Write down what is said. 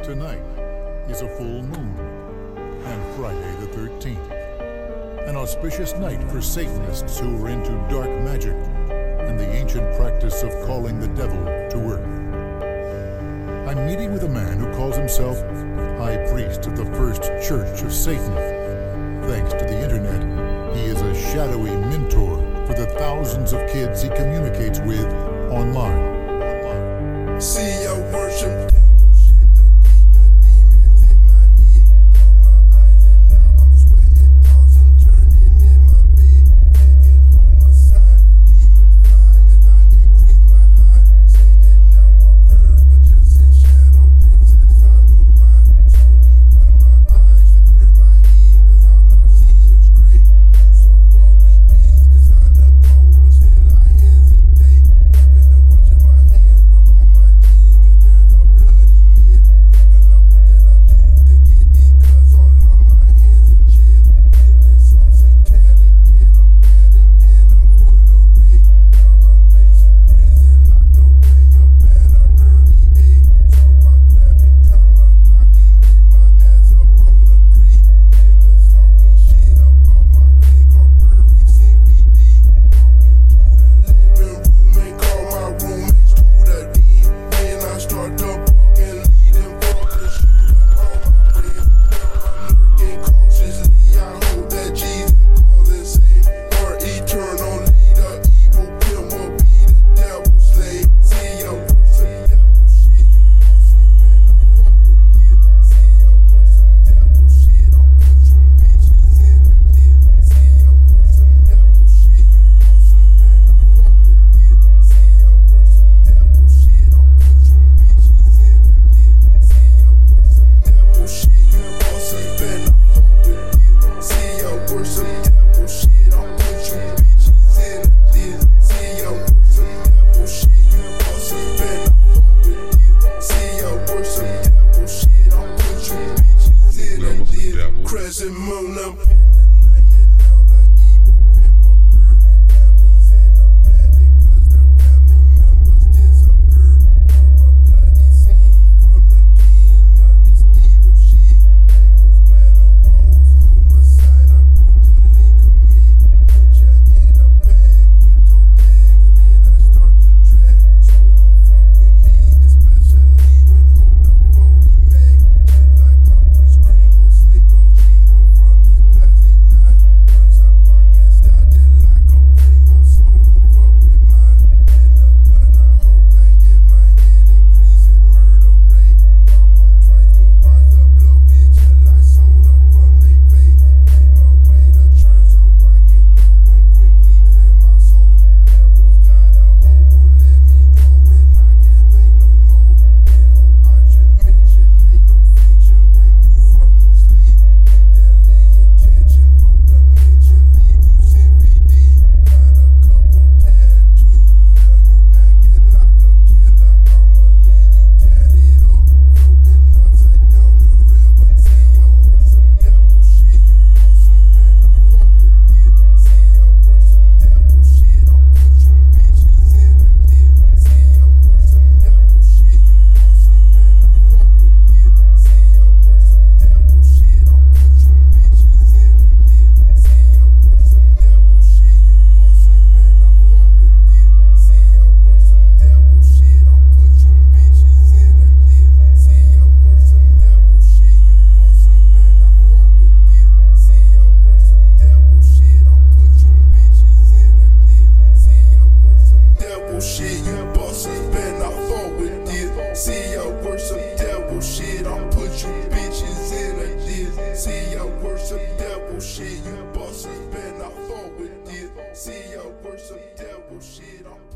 Tonight is a full moon and Friday the 13th. An auspicious night for Satanists who are into dark magic and the ancient practice of calling the devil to earth. I'm meeting with a man who calls himself High Priest of the First Church of Satan. Thanks to the internet, he is a shadowy mentor for the thousands of kids he communicates with online. See your worship devil shit to keep the demons in my head. Close my eyes and now I'm sweating, tossing, turning in my bed. Thinking homicide, demons fly as I increase my high. Saying now I purge, but just in shadow, it's time to ride. Slowly rub my eyes to clear my head, cause I'm not seeing straight. So for repeats, it's time to go, but still I hesitate. I've been watching my hands rock on my jeans, cause there's a bloody mess. Figuring out what did I do to get these cuts all on my hands and chest. Feeling so satanic and I'm panic and I'm full of rage. Now I'm facing prison, locked away up at an early age. So I grab and count my Glock and get my ass up on the creek. Niggas talking shit about my clique or bury CVD. Walking to the living room and call my roommates to the den. Then I start to walk and lead them fuck and shoot up all my friends. Now I'm lurking cautiously. I hope that Jesus calls and say, our eternal leader, evil pimp will be the devil's slave. See your worst of devil shit. See your worst of devil shit. I'll put you bitches in a diss. See your worst of devil shit. See your worst of devil shit. I'll put you bitches in a diss. See your worst of devil shit. Bossy better fuck with this. See your worst of devil shit. I'll put you bitches in a diss. See your worst of devil shit. Bossy better fuck with this. See your worst of devil shit. I'll put you bitches in a diss. Crescent moon up in the night and now the evil pimp appears. Families in a panic cause their family members disappeared. For a bloody scene from the king of this evil shit. Victims splatter walls, homicide I brutally commit. Put ya in a bag with toe tags and then I start to drag. So don't fuck with me, especially when hold up 40 mag. Just like I'm Chris Kringle, slave Jingle from this plastic knife. Once I fucking start it like a Pringle, so don't fuck with mine. And the gun I hold tight in my hand increases murder rate. Pop 'em twice, then watch the blow bitch like soda from they face. Pray my way to church so I can go and quickly clear my soul. Devil's got a hold, won't let me go and I can't play no more. And hope I should mention ain't no fiction, wake you from your sleep. With deadly intention, for the mention, leave you CVD. Got a couple tattoos, now you acting like a killer. I'ma leave you tatted up, floating upside down in river. See your worst of devil shit. Bossy better fuck with this. See your worst of devil shit. I'll put you bitches in a diss. See your worst of devil shit. Bossy better fuck with this. See your worst of devil shit. I'll put you bitches in a diss. See your worst of devil shit. Bossy better fuck with this. See your worst of devil shit. I'll put you bitches in a diss. See your worst of devil shit. Bossy better fuck with this. See your worst of devil shit. I'll put you bitches in a diss. See your worst of devil shit. You bosses better fuck with this. See your worst of devil shit. I'll put you bitches in a diss. See your worst of devil shit. You bosses better fuck with this. See your worst of devil shit.